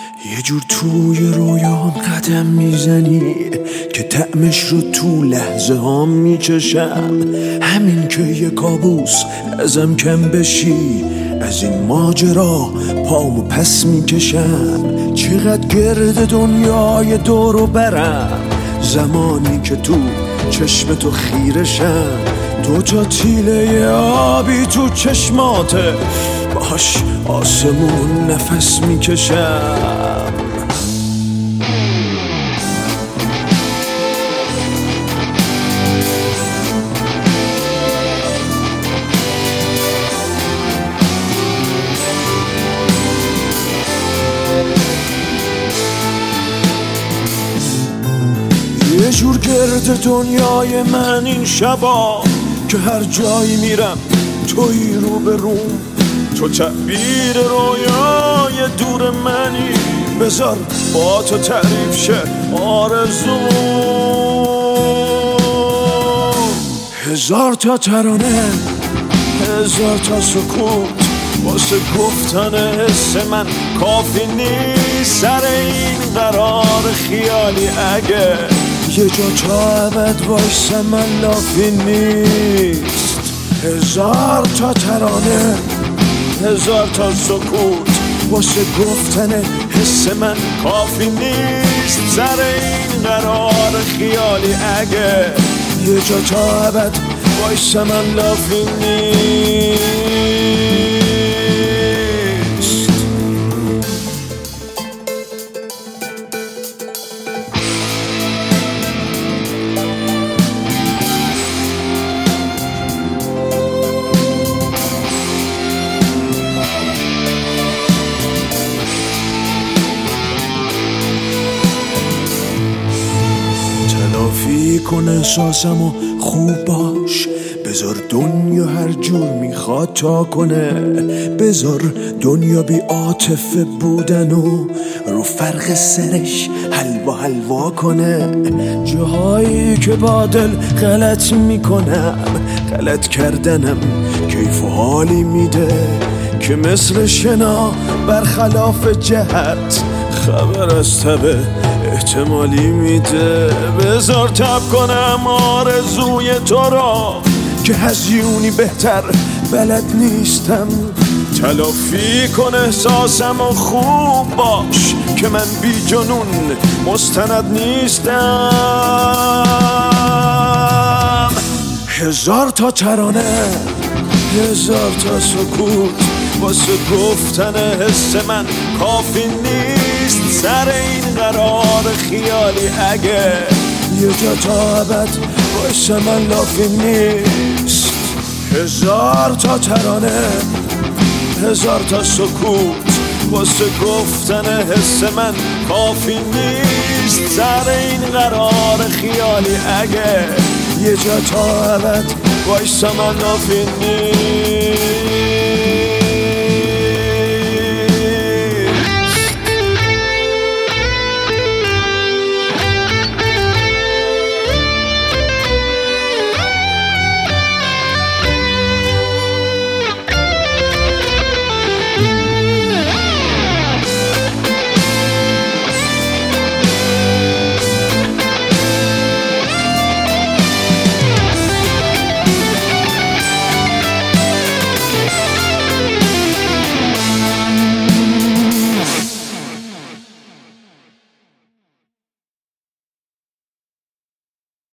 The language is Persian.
یه جور توی رویام قدم میزنی که طعمش رو تو لحظه ها میچشم. همین که یه کابوس ازم کم بشی، از این ماجرا پامو پس میکشم. چقدر گرد دنیای دورو برم، زمانی که تو چشم تو خیرشم. دوتا تیله آبی تو چشماته، باش آسمون نفس میکشم. یه جور گرد دنیای من این شبا، که هر جایی میرم توی رو به روم. تو تعبیر رویای دور منی، بذار با تو تعریف شه آرزو. هزار تا ترانه، هزار تا سکوت، واسه گفتن حس من کافی نیست. سر این قرار خیالی اگه یه جا تا ابد وایسه من لافی نیست. هزار تا ترانه، هزار تا سکوت، واسه گفتن حس من کافی نیست. سر این قرار خیالی اگه یه جا تا ابد وایسه من لافی نیست. تلافی کن احساسم و خوب باش، بذار دنیا هر جور میخواد تا کنه. بذار دنیا بی عاطفه بودن و رو فرق سرش حلوا حلوا کنه. جاهایی که با دل غلط میکنم، غلط کردنم کیف و حالی میده. که مثل شنا برخلاف جهت، خبر از تبه احتمالی میده. بذار تب کنم آرزوی تو را، که هزیونی بهتر بلد نیستم. تلافی کن احساسم و خوب باش، که من بی جنون مستند نیستم. هزار تا ترانه، هزار تا سکوت، واسه گفتن حس من کافی نیست. سر این قرار خیالی اگه یه جا تا ابد واسه من لافی نیست. هزار تا ترانه، هزار تا سکوت، واسه گفتن حس من کافی نیست. سر این قرار خیالی اگه یه جا تا ابد واسه من لافی نیست.